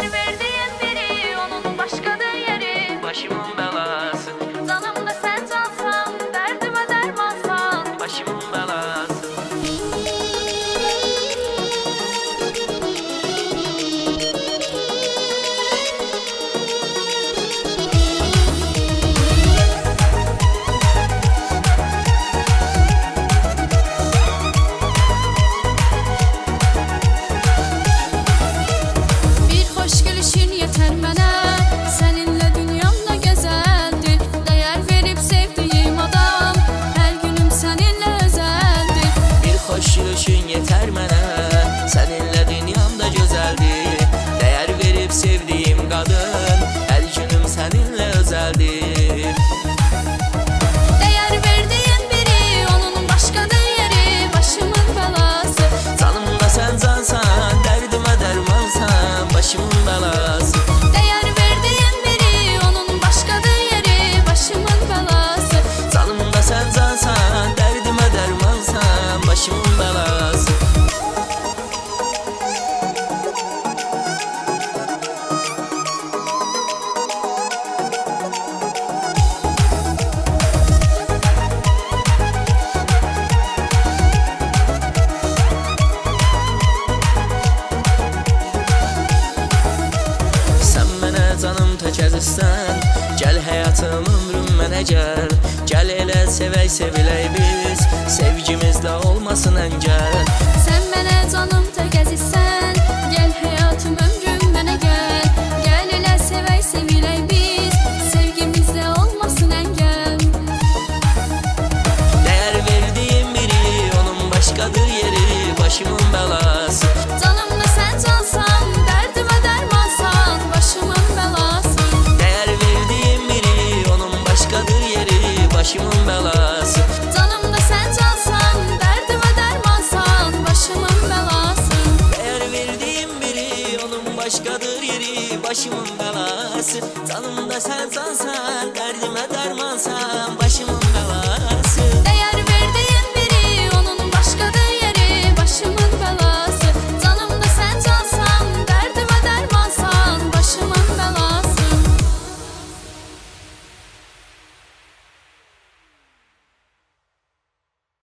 Değer verdiğim biri, onun başkadır yeri. Başımın belası, Canımda sen cansan, derdime dermansan. başımın belası. Bir hoş gülüşün yeter mənə, səninlə dünyamda gözəldir. Dəyər verib sevdiyim adam, hər günüm səninlə özəldir. Bir hoş gülüşün yeter mənə, səninlə dünyamda gözəldir. Dəyər verib sevdiyim qadın, hər günüm səninlə özəldir. Değer verdiğim biri, onun başkadır yeri. Başımın belası, Canımda sen cansan, dərdimə dərmansan, başımın belası. değer verdiğim biri, onun başkadır yeri. Başımın belası, Canımda sen cansan, dərdimə dərmansan, başımın belası. Sən mənə canım tək əzizsən, gəl həyatım ömrüm mənə gəl. Gəl elə sevək sevilək biz, sevgimizdə olmasın əngəl. sen mənə canım tək əzizsən. Gel hayatım ömrüm mənə gəl. Gel elə sevək sevilək biz, sevgimizdə olmasın əngəl. Dəyər verdiyim biri, onun başqadır yeri, başımın belası. Canımda sen cansan, derdime dermansan. Başımın belası, Dəyər verdiyim biri, onun başqadır yeri, başımın belası. canımda sen cansan, derdime dermansan. Başımın belası. Dəyər verdiyim biri, onun başqadır yeri, başımın belası. Canımda sən cansan, dərdimə dərmansan, başımın